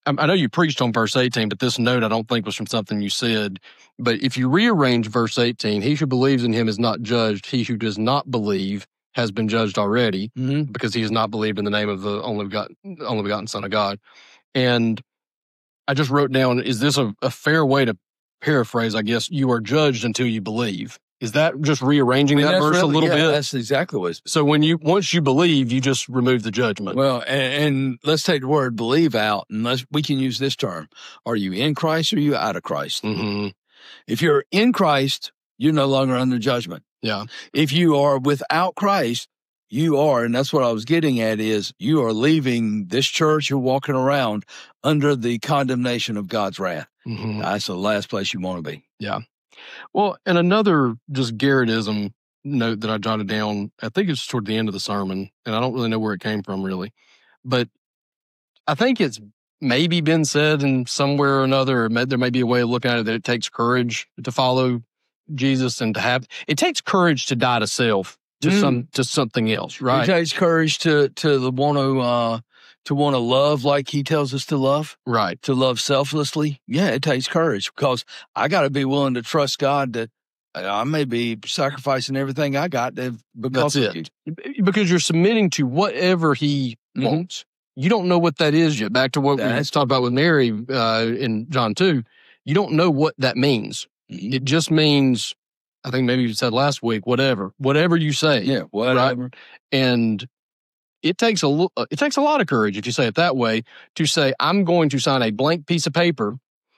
I, I know you preached on verse eighteen, but this note I don't think was from something you said. But if you rearrange verse eighteen, he who believes in him is not judged. He who does not believe has been judged already Mm-hmm. because he has not believed in the name of the only begotten, only begotten Son of God. And I just wrote down, is this a, a fair way to paraphrase, I guess, you are judged until you believe? Is that just rearranging I mean, that that's verse really- a little yeah, bit? That's exactly what it's. So when you, once you believe, you just remove the judgment. Well, and, and let's take the word believe out, and let's, we can use this term. Are you in Christ or are you out of Christ? Mm-hmm. If you're in Christ, you're no longer under judgment. Yeah. If you are without Christ, you are, and that's what I was getting at, is you are leaving this church, you're walking around under the condemnation of God's wrath. Mm-hmm. That's the last place you want to be. Yeah. Well, and another just Garrettism note that I jotted down, I think it's toward the end of the sermon, and I don't really know where it came from really, but I think it's maybe been said in somewhere or another, or may, there may be a way of looking at it, that it takes courage to follow Jesus and to have, it takes courage to die to self, to Mm. some, to something else, right? It takes courage to to want to uh, to want to love like He tells us to love, Right. to love selflessly. Yeah, it takes courage, because I got to be willing to trust God that I may be sacrificing everything I got to, because That's of it. you. Because you're submitting to whatever he Mhm. wants. You don't know what that is yet. Back to what we That's- talked about with Mary uh, in John two. You don't know what that means. Mhm. It just means, I think maybe you said last week, whatever, whatever you say. Yeah, whatever. And it takes a lo- it takes a lot of courage, if you say it that way, to say, I'm going to sign a blank piece of paper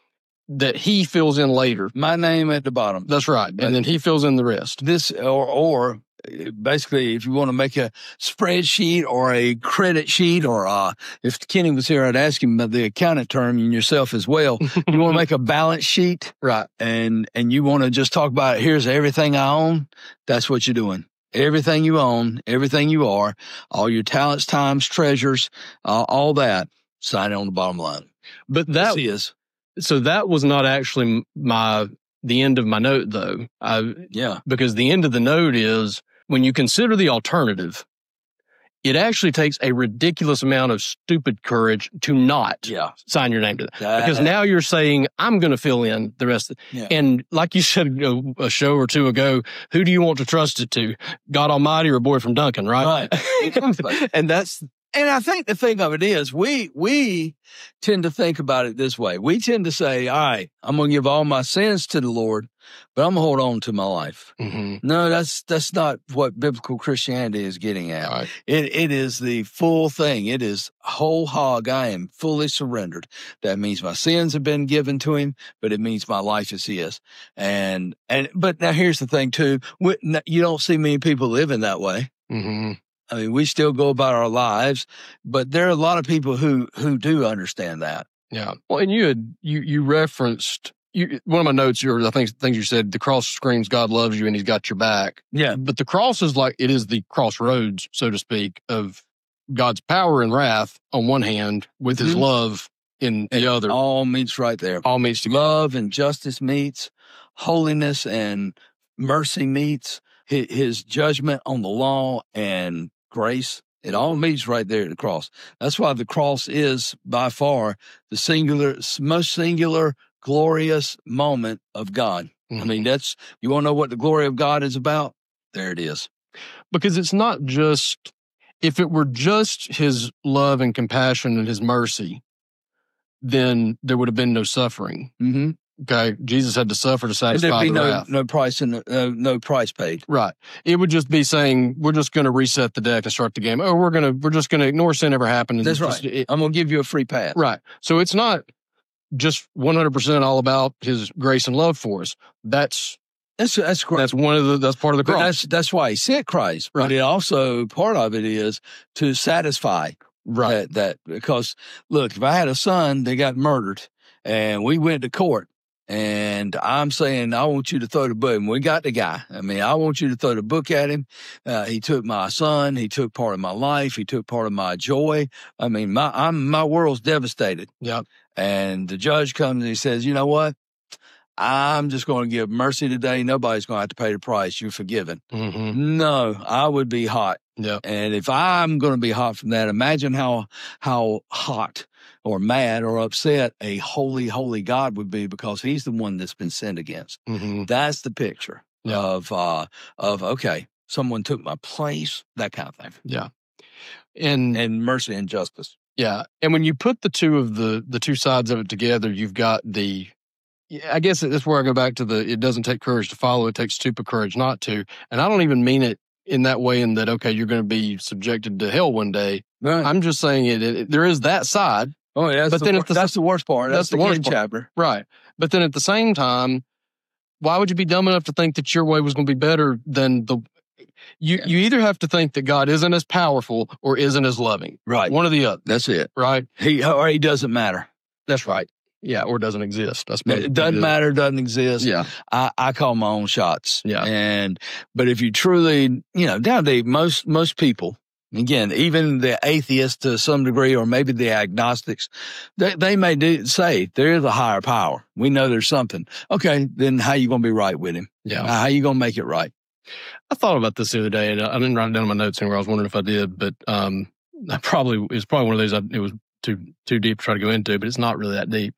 that he fills in later. My name at the bottom. That's right. But- And then he fills in the rest. This or or uh, basically, if you want to make a spreadsheet or a credit sheet, or uh, if Kenny was here, I'd ask him about the accountant term, and yourself as well. You want to make a balance sheet, Right. and and you want to just talk about, here's everything I own. That's what you're doing. Everything you own, everything you are, all your talents, times, treasures, uh, all that, sign it on the bottom line. But that This is so that was not actually my the end of my note, though. I, yeah. because the end of the note is, when you consider the alternative, it actually takes a ridiculous amount of stupid courage to not Yeah. sign your name to that. That- Because now you're saying, I'm going to fill in the rest. Of Yeah. And like you said a, a show or two ago, who do you want to trust it to? God Almighty or a boy from Duncan, right? Right. And that's, And I think the thing of it is, we we tend to think about it this way. We tend to say, all right, I'm going to give all my sins to the Lord, but I'm going to hold on to my life. mhm, No, that's that's not what biblical Christianity is getting at. all right. It It is the full thing. It is whole hog. I am fully surrendered. That means my sins have been given to him, but it means my life is his. And, and but now here's the thing, too. We, you don't see many people living that way. Mhm. I mean, we still go about our lives, but there are a lot of people who who do understand that. Yeah. Well, and you had, you, you referenced, you, one of my notes, or I think things you said, the cross screams God loves you and he's got your back. Yeah. But the cross is like, it is the crossroads, so to speak, of God's power and wrath on one hand, with his Mhm. love in the other. All, All meets right there. meets together. Love and justice meets, holiness and mercy meets, his, his judgment on the law and grace. It all meets right there at the cross. That's why the cross is by far the singular, most singular, glorious moment of God. I mean, that's, you want to know what the glory of God is about? There it is. Because it's not just, if it were just his love and compassion and his mercy, then there would have been no suffering. Mm-hmm. Okay. Jesus had to suffer to And satisfy there'd be the no, wrath. no price and no, no price paid. Right. It would just be saying, we're just going to reset the deck and start the game. Oh, we're going to, we're just going to ignore sin ever happened. and That's it's right. just- it- I'm going to give you a free pass. right. So it's not just one hundred percent all about his grace and love for us. That's, That's, that's correct. that's one of the, that's part of the But cross. that's that's why he sent Christ. Right. But it also, part of it is to satisfy Right. that, that because look, if I had a son that got murdered and we went to court and I'm saying, I want you to throw the book, and we got the guy. I mean, I want you to throw the book at him. Uh, he took my son. He took part of my life. He took part of my joy. I mean, my, I'm, my world's devastated. Yeah. And the judge comes and he says, you know what? I'm just going to give mercy today. Nobody's going to have to pay the price. You're forgiven. Mm-hmm. No, I would be hot. Yeah. And if I'm going to be hot from that, imagine how how hot or mad or upset a holy, holy God would be, because he's the one that's been sinned against. Mm-hmm. That's the picture Yeah. of, uh, of, okay, someone took my place, that kind of thing. Yeah. And, And mercy and justice. yeah. And when you put the two of the, the two sides of it together, you've got the, I guess that's where I go back to the, it doesn't take courage to follow, it takes stupid courage not to. And I don't even mean it in that way, in that, okay, you're going to be subjected to hell one day. Right. I'm just saying it, it there is that side. Oh, yeah. That's, but the, then wor- at the, that's the worst part. That's, that's the the worst end part. chapter. Right. But then at the same time, why would you be dumb enough to think that your way was going to be better than the, you, Yeah. you either have to think that God isn't as powerful or isn't as loving. Right. One or the other. That's it. Right. He, or he doesn't matter. That's right. Yeah. Or doesn't exist. I suppose. It doesn't matter, doesn't exist. Yeah. I, I call my own shots. Yeah. And, but if you truly, you know, down to most, most people, again, even the atheists to some degree, or maybe the agnostics, they, they may do say there is a higher power. We know there's something. Okay. Then how you going to be right with him? Yeah. Uh, how you going to make it right? I thought about this the other day, and I didn't write it down in my notes anywhere. I was wondering if I did, but um, I probably it's probably one of those. I, it was too too deep to try to go into, but it's not really that deep.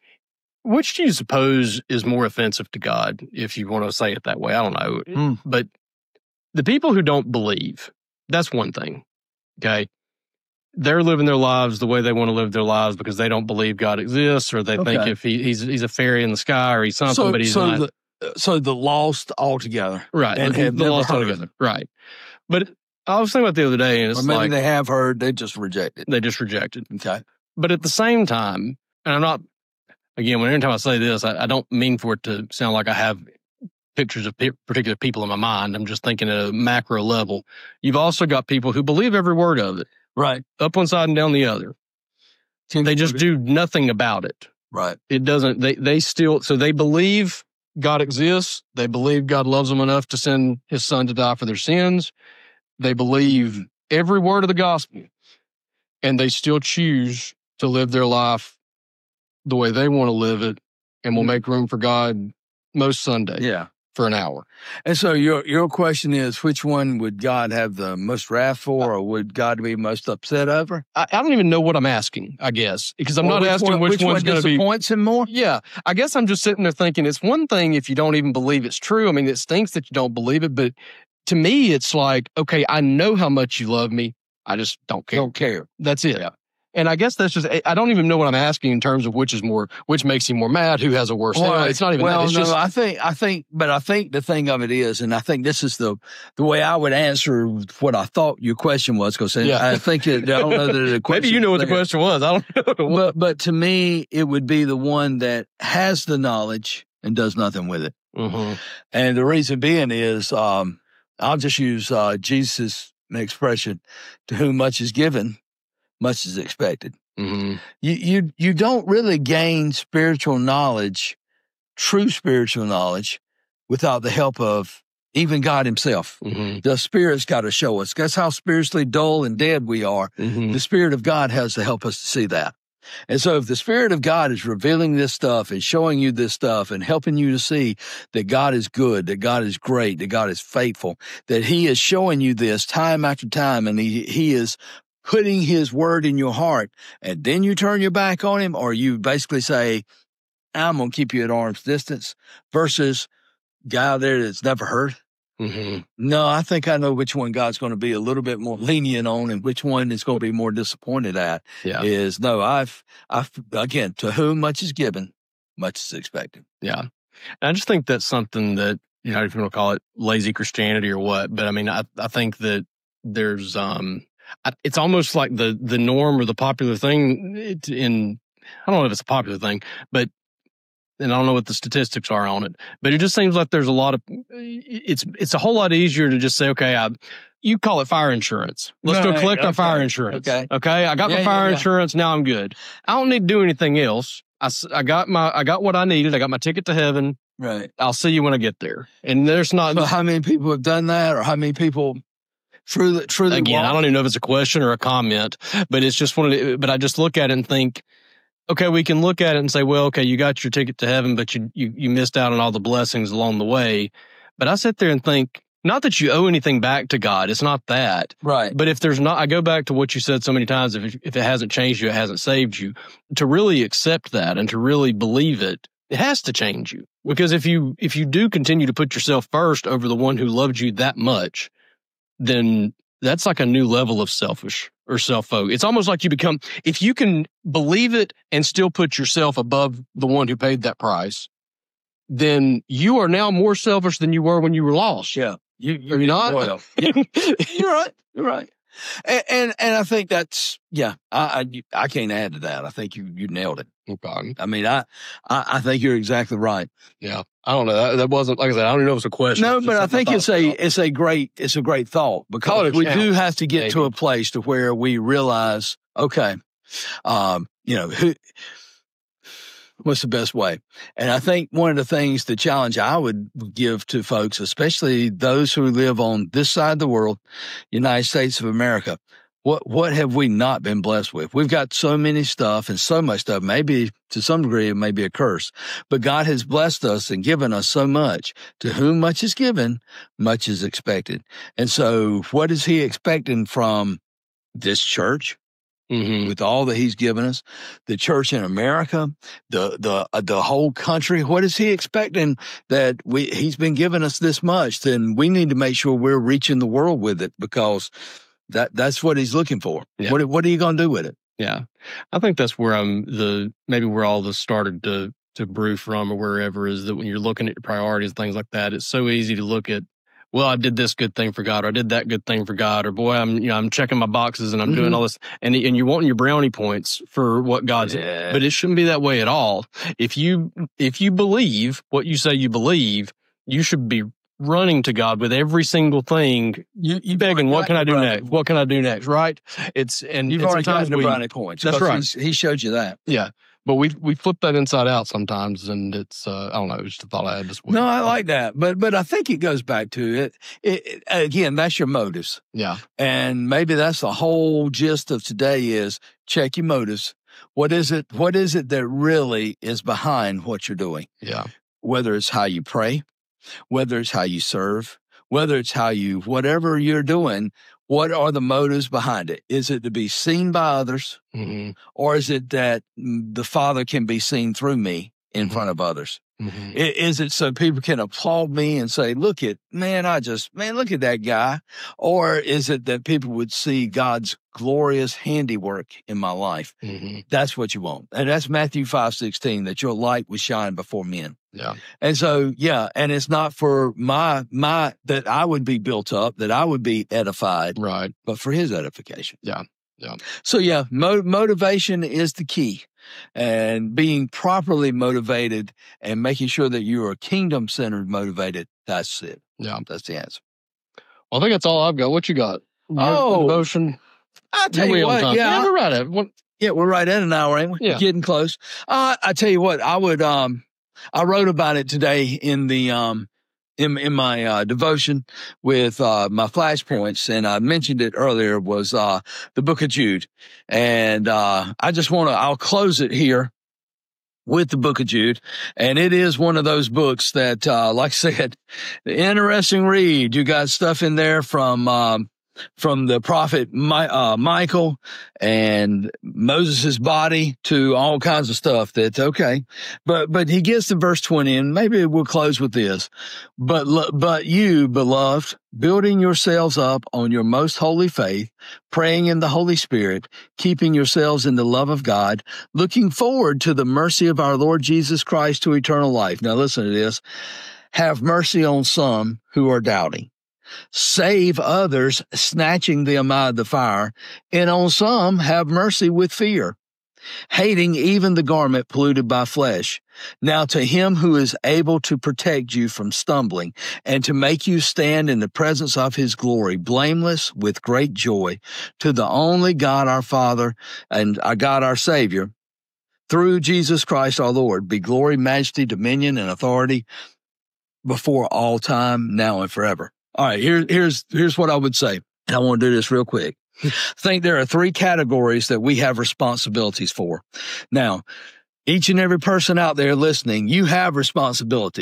Which do you suppose is more offensive to God, if you want to say it that way? I don't know, Mm. but the people who don't believe, that's one thing. Okay, they're living their lives the way they want to live their lives because they don't believe God exists, or they think Okay. if he, he's he's a fairy in the sky, or he's something, So, but he's so not. the, so the lost altogether. Right, and the- have the never lost heard of altogether. Right, but I was thinking about it the other day, and it's Or maybe like they have heard, they just reject it. they just rejected. Okay. But at the same time, and I'm not, again, when every time I say this, I, I don't mean for it to sound like I have pictures of pe- particular people in my mind. I'm just thinking at a macro level. You've also got people who believe every word of it, Right. up one side and down the other. They just do nothing about it. Right. It doesn't, they, they still, so they believe God exists. They believe God loves them enough to send his son to die for their sins. They believe every word of the gospel, and they still choose to live their life the way they want to live it, and will make room for God most Sundays Yeah. for an hour. And so your your question is, which one would God have the most wrath for, or would God be most upset over? I, I don't even know what I'm asking, I guess, because I'm Or not which asking one, which, which one's one going to be. disappoints him more? Yeah, I guess I'm just sitting there thinking it's one thing if you don't even believe it's true. I mean, it stinks that you don't believe it, but to me, it's like, okay, I know how much you love me. I just don't care. Don't care. That's it. And I guess that's just, I don't even know what I'm asking in terms of which is more, which makes him more mad, who has a worse. Well, it's not even well, that. It's no, just, I think, I think, but I think the thing of it is, and I think this is the the way I would answer what I thought your question was, because Yeah. I think that, I don't know that the question. maybe you know what the there. question was. I don't know. But, but to me, it would be the one that has the knowledge and does nothing with it. Mm-hmm. And the reason being is, um, I'll just use uh, Jesus' expression: "To whom much is given, much is expected." Mm-hmm. You you you don't really gain spiritual knowledge, true spiritual knowledge, without the help of even God Himself. Mm-hmm. The Spirit's got to show us. That's how spiritually dull and dead we are. Mm-hmm. The Spirit of God has to help us to see that. And so if the Spirit of God is revealing this stuff and showing you this stuff and helping you to see that God is good, that God is great, that God is faithful, that He is showing you this time after time, and He, he is putting His word in your heart, and then you turn your back on Him, or you basically say, I'm going to keep you at arm's distance, versus guy out there that's never heard. Mm-hmm. No, I think I know which one God's going to be a little bit more lenient on, and which one is going to be more disappointed at. Yeah. Is no, I've, I've again, to whom much is given, much is expected. Yeah. And I just think that's something that, you know, if you want to call it lazy Christianity or what, but I mean, I, I think that there's, um, I, it's almost like the, the norm or the popular thing in, I don't know if it's a popular thing, but, and I don't know what the statistics are on it, but it just seems like there's a lot of, it's, it's a whole lot easier to just say, okay, I, you call it fire insurance. Let's Right, go collect our okay, fire insurance. okay. Okay. I got Yeah, my yeah, fire yeah. insurance. Now I'm good. I don't need to do anything else. I, s- I got my, I got what I needed. I got my ticket to heaven. Right. I'll see you when I get there. And there's not, So how many people have done that, or how many people truly, truly again, I walk- don't even know if it's a question or a comment, but it's just one of the, but I just look at it and think, okay, we can look at it and say, well, okay, you got your ticket to heaven, but you, you, you missed out on all the blessings along the way. But I sit there and think, not that you owe anything back to God. It's not that. Right. But if there's not, I go back to what you said so many times, if, if it hasn't changed you, it hasn't saved you. To really accept that and to really believe it, it has to change you. Because if you, if you do continue to put yourself first over the one who loved you that much, then that's like a new level of selfish or self-focus. It's almost like you become, if you can believe it and still put yourself above the one who paid that price, then you are now more selfish than you were when you were lost. Yeah. You, you, are you not? Well, yeah. You're right. You're right. And, and, and I think that's, yeah, I, I, I can't add to that. I think you, you nailed it. Okay. I mean, I, I, I think you're exactly right. Yeah. I don't know. That, that wasn't, like I said, I don't even know if it's a question. No, but I think it's a, it's a great, it's a great thought because we do have to get to a place to where we realize, okay, um, you know, who, what's the best way? And I think one of the things, the challenge I would give to folks, especially those who live on this side of the world, United States of America, what what have we not been blessed with? We've got so many stuff and so much stuff. Maybe to some degree it may be a curse, but God has blessed us and given us so much. To whom much is given, much is expected. And so what is he expecting from this church? Mm-hmm. With all that he's given us, the church in America, the the uh, the whole country, what is he expecting that we he's been giving us this much? Then we need to make sure we're reaching the world with it because that that's what he's looking for. Yeah. What what are you going to do with it? Yeah, I think that's where I'm the maybe where all this started to to brew from or wherever is that when you're looking at your priorities, things like that, it's so easy to look at, well, I did this good thing for God, or I did that good thing for God, or boy, I'm you know I'm checking my boxes and I'm mm-hmm. doing all this, and and you're wanting your brownie points for what God's, yeah. But it shouldn't be that way at all. If you if you believe what you say you believe, you should be running to God with every single thing. You you begging, what can I do next? What can I do next? Right? It's and you've it's already gotten the we, brownie points. That's right. He showed you that. Yeah. But we we flip that inside out sometimes, and it's uh, I don't know. It's just a thought I had this week. No, I like that, but but I think it goes back to it. It, it. Again, that's your motives. Yeah, and maybe that's the whole gist of today is check your motives. What is it? What is it that really is behind what you're doing? Yeah, whether it's how you pray, whether it's how you serve, whether it's how you whatever you're doing. What are the motives behind it? Is it to be seen by others, mm-hmm. or is it that the Father can be seen through me in mm-hmm. front of others? Mm-hmm. Is it so people can applaud me and say, look at, man, I just, man, look at that guy? Or is it that people would see God's glorious handiwork in my life? Mm-hmm. That's what you want. And that's Matthew five sixteen, that your light would shine before men. Yeah. And so, yeah, and it's not for my, my, that I would be built up, that I would be edified. Right. But for his edification. Yeah. Yeah. So, yeah, mo- motivation is the key. And being properly motivated and making sure that you are kingdom-centered motivated, that's it. Yeah. That's the answer. Well, I think that's all I've got. What you got? Your oh. Devotion? I'll tell you what, yeah. yeah. We're right at what? Yeah, we're right at an hour, ain't we? Yeah. Getting close. Uh, I tell you what, I would, um, I wrote about it today in the, um, in, in my, uh, devotion with, uh, my flashpoints. And I mentioned it earlier was, uh, the book of Jude. And, uh, I just want to, I'll close it here with the book of Jude. And it is one of those books that, uh, like I said, interesting read. You got stuff in there from, um, from the prophet My, uh, Michael and Moses' body to all kinds of stuff that's okay. But, but he gets to verse twenty, and maybe we'll close with this. But, but you, beloved, building yourselves up on your most holy faith, praying in the Holy Spirit, keeping yourselves in the love of God, looking forward to the mercy of our Lord Jesus Christ to eternal life. Now listen to this. Have mercy on some who are doubting. Save others, snatching them out of the fire, and on some have mercy with fear, hating even the garment polluted by flesh. Now to him who is able to protect you from stumbling and to make you stand in the presence of his glory, blameless with great joy, to the only God our Father and our God our Savior, through Jesus Christ our Lord, be glory, majesty, dominion, and authority before all time, now and forever. All right, here, here's here's what I would say. And I want to do this real quick. I think there are three categories that we have responsibilities for. Now, each and every person out there listening, you have responsibilities.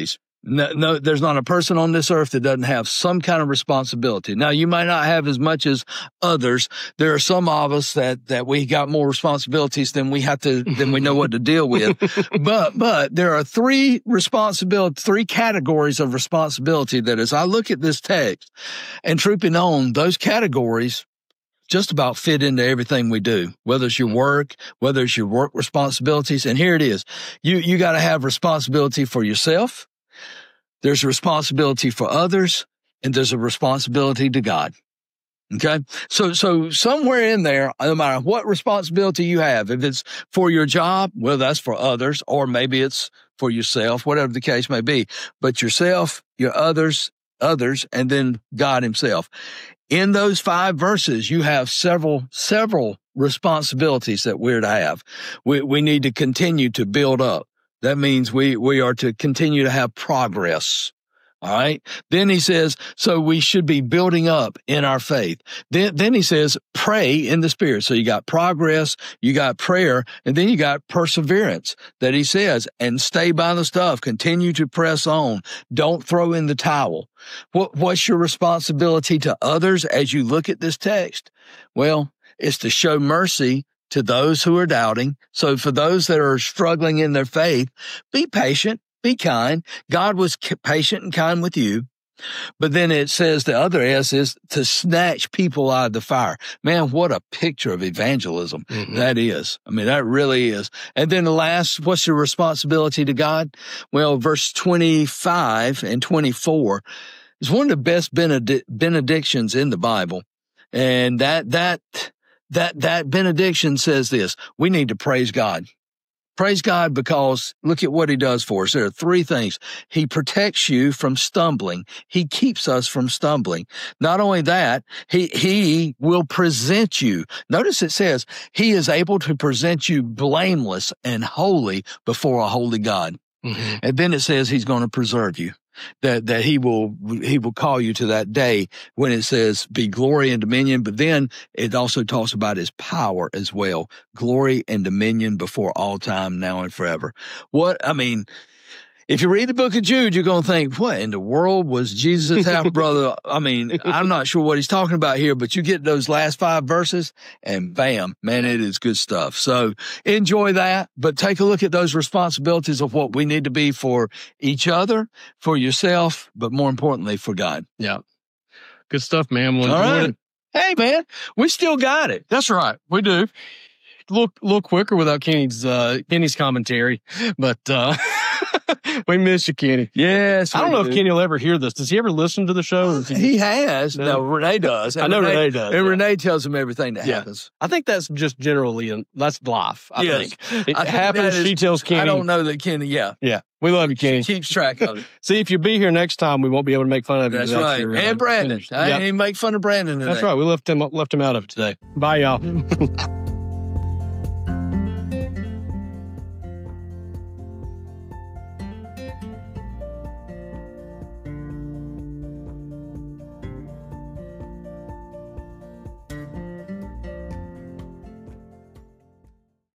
No, no, there's not a person on this earth that doesn't have some kind of responsibility. Now, you might not have as much as others. There are some of us that, that we got more responsibilities than we have to, than we know what to deal with. But, but there are three responsibility, three categories of responsibility that as I look at this text and trooping on, those categories just about fit into everything we do, whether it's your work, whether it's your work responsibilities. And here it is. You, you got to have responsibility for yourself. There's a responsibility for others, and there's a responsibility to God. Okay. So, so somewhere in there, no matter what responsibility you have, if it's for your job, well, that's for others, or maybe it's for yourself, whatever the case may be, but yourself, your others, others, and then God himself. In those five verses, you have several, several responsibilities that we're to have. We, we need to continue to build up. That means we, we are to continue to have progress. All right. Then he says, so we should be building up in our faith. Then, then he says, pray in the Spirit. So you got progress, you got prayer, and then you got perseverance that he says, and stay by the stuff. Continue to press on. Don't throw in the towel. What, what's your responsibility to others as you look at this text? Well, it's to show mercy to those who are doubting. So for those that are struggling in their faith, be patient, be kind. God was patient and kind with you. But then it says the other S is to snatch people out of the fire. Man, what a picture of evangelism mm-hmm. that is. I mean, that really is. And then the last, what's your responsibility to God? Well, verse twenty-five and twenty-four is one of the best benedic- benedictions in the Bible. And that, that, That, that benediction says this: we need to praise God. Praise God because look at what he does for us. There are three things. He protects you from stumbling. He keeps us from stumbling. Not only that, he, he will present you. Notice it says he is able to present you blameless and holy before a holy God. Mm-hmm. And then it says he's going to preserve you. That, that he will, he will call you to that day when it says be glory and dominion. But then it also talks about his power as well. Glory and dominion before all time, now and forever. What, I mean, if you read the book of Jude, you're going to think, what in the world was Jesus' half brother? I mean, I'm not sure what he's talking about here, but you get those last five verses and bam, man, it is good stuff. So enjoy that, but take a look at those responsibilities of what we need to be for each other, for yourself, but more importantly, for God. Yeah. Good stuff, man. Well, all right. Hey, man, we still got it. That's right. We do. A little, a little quicker without Kenny's, uh, Kenny's commentary, but, uh, we miss you, Kenny. Yes. I don't know do. if Kenny will ever hear this. Does he ever listen to the show? He, he has. No, no, Renee does. And I know Renee, Renee does. And yeah. Renee tells him everything that yeah. happens. I think that's just generally, in, that's life, I yes. think. It I think happens, is, she tells Kenny. I don't know that Kenny, yeah. Yeah. We love you, Kenny. Keeps track of it. See, if you be here next time, we won't be able to make fun of you. That's right. You're, and uh, Brandon. finished. I yep. didn't even make fun of Brandon today. That's right. We left him, left him out of it today. Bye, y'all.